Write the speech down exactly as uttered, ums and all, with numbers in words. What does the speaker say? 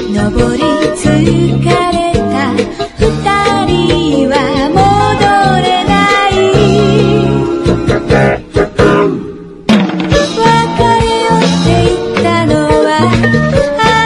登り疲れた二人は戻れない別れよって言ったのは